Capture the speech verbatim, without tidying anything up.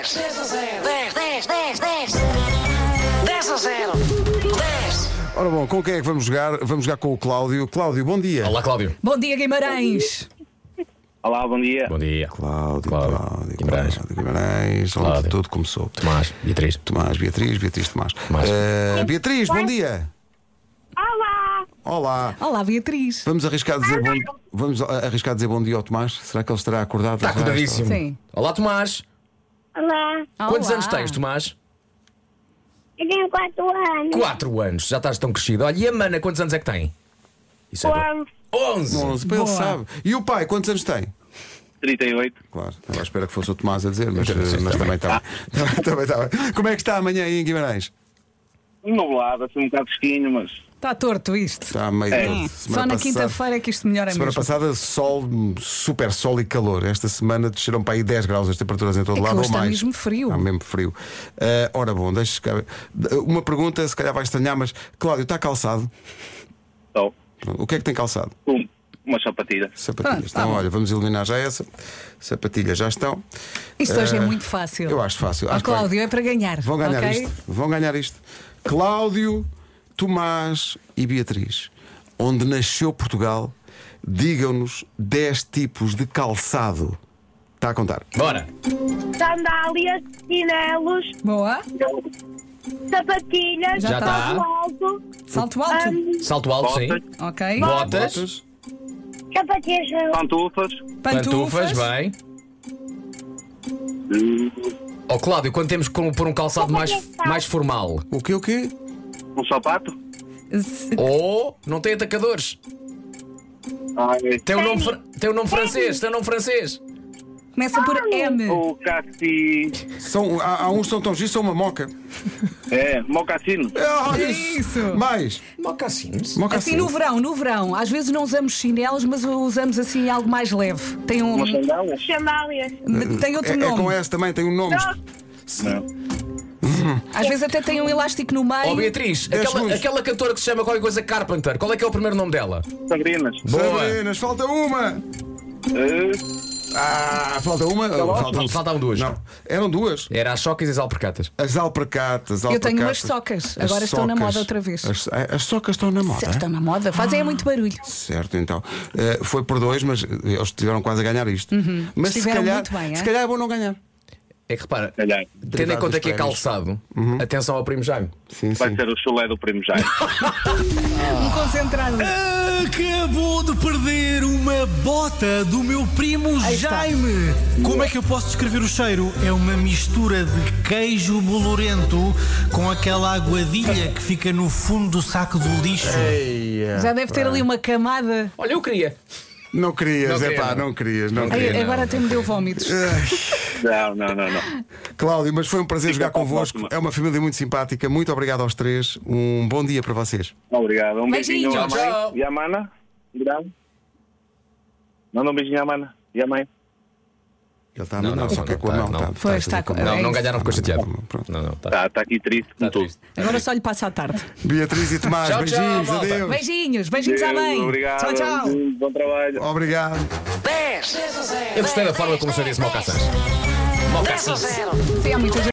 dez, dez a zero. dez, dez, dez, dez. dez a zero. dez. Ora bom, com quem é que vamos jogar? Vamos jogar com o Cláudio. Cláudio, bom dia. Olá, Cláudio. Bom dia, Guimarães. Olá, bom dia. Bom dia. Cláudio, Cláudio, Cláudio, Guimarães. Cláudio Guimarães, onde Cláudio. tudo começou. Tomás, Beatriz. Tomás, Beatriz, Beatriz, Tomás. Tomás. Eh, Beatriz, bom dia. Olá! Olá. Olá, Beatriz. Vamos arriscar dizer bom, vamos arriscar dizer bom dia ao Tomás? Será que ele estará acordado? Está acordadíssimo. Sim. Olá, Tomás. Olá! Quantos Olá. anos tens, Tomás? Eu tenho quatro anos. Quatro anos. Já estás tão crescido. Olha, e a Mana, quantos anos é que tem? Isso é Quando? onze. onze, para ele Boa. sabe. E o pai, quantos anos tem? trinta e oito. Claro, estava à espera que fosse o Tomás a dizer, mas, Então, sim, mas também também. está bem. Também está bem. Como é que está amanhã aí em Guimarães? Nublado, assim um bocado fresquinho, mas Está torto isto. Está meio É. torto. Só Semana na passada- quinta-feira é que isto melhora Semana mesmo. passada, sol, super sol e calor. Esta semana desceram para aí dez graus as temperaturas em todo É que lado hoje ou está mais. mesmo frio. Está mesmo frio. Ah, ora bom, deixa cá. Uma pergunta, se calhar vai estranhar, mas Cláudio, está calçado? só O que é que tem calçado? um, uma sapatilha. Sapatilhas. Pronto, tá então, bom. olha, vamos eliminar já essa. Sapatilhas já estão. Isto hoje é Ah, muito fácil. Eu acho fácil. Ó, Acho que vai- Cláudio, é para ganhar. Vão ganhar ok? isto. Vão ganhar isto. Cláudio, Tomás e Beatriz. Onde nasceu Portugal, digam-nos dez tipos de calçado. Está a contar? Bora. Sandálias, chinelos, Boa. sapatilhas, Já Já tá. salto alto, Salto alto. hum, Salto alto, sim. Botas, Ok. Botas. sapatilhas, pantufas, Pantufas, bem. Ó, Cláudio, quando temos que pôr um calçado mais, mais formal? O quê, o quê? um sapato. Se- Ou não tem atacadores? Ai, Tem um nome, fr- tem um nome francês, tem um nome francês. Começa por M. o cacti. São, há, há uns que são tão giros, são uma moca. É, mocassino. Ah, É isso. Mais. Mocassins. Mocassim. Assim no verão, no verão. Às vezes não usamos chinelos, mas usamos assim algo mais leve. Tem um. Umas sandálias. sandálias, Tem outro É, é nome. com S também, tem um nome. Não. Às vezes até tem um elástico no meio. Ó, Beatriz, dez aquela, segundos. aquela cantora que se chama qualquer coisa Carpenter, qual é que é o primeiro nome dela? Sabrinas. Boa. Sabrinas, falta uma. Eh, Ah, falta uma. Faltam- Faltavam duas. Não, eram duas. Era as chocas e as alpercatas. As alpercatas. Eu tenho umas alpercatas. socas. As Agora estão na socas. moda outra vez. As, as socas estão na moda. Certo, estão na moda. Fazem muito barulho. Certo, então. Eh, foi por dois, mas eles estiveram quase a ganhar isto. Mas se Estiveram calhar, muito bem, se é? calhar é bom não ganhar. É que repara, calhar. tendo em Derivado conta dos que é prémios. calçado, atenção ao primo Jaime. Sim, Vai sim. ser o chulé do primo Jaime. Um concentrado. Acabou de perder uma bota do meu primo Aí está. Jaime. Como é que eu posso descrever o cheiro? É uma mistura de queijo bolorento com aquela aguadilha que fica no fundo do saco do lixo. Já deve ter ali uma camada. Olha, eu queria. Não querias, Não é queria, pá, não. não querias, não Ai, querias. agora até me deu vómitos. Não, não, não, não. Cláudio, mas foi um prazer Fica jogar para a convosco. próxima. É uma família muito simpática. Muito obrigado aos três. Um bom dia para vocês. Obrigado. Um Beijinho. beijinho à Tchau, mãe tchau. e à mana. Obrigado. Manda um beijinho à mana e à mãe. Ele está a Não, não, não, só não, que é com a tá, mão. não. tá- Pois, a está fazer com- a mão. Não, É não isso. ganharam, ficou chateado. Pronto. Não, não, tá. Está tá aqui triste com Tá tudo. triste. Agora só lhe passa à tarde. Beatriz e Tomás, Tchau, tchau, beijinhos, malta. adeus. Beijinhos, beijinhos à mãe. Obrigado. Tchau, tchau. Bom trabalho. Obrigado. dez, dez a zero. Eu gostei da forma como o senhor disse mocaçãs. dez a zero. Sim, há muita gente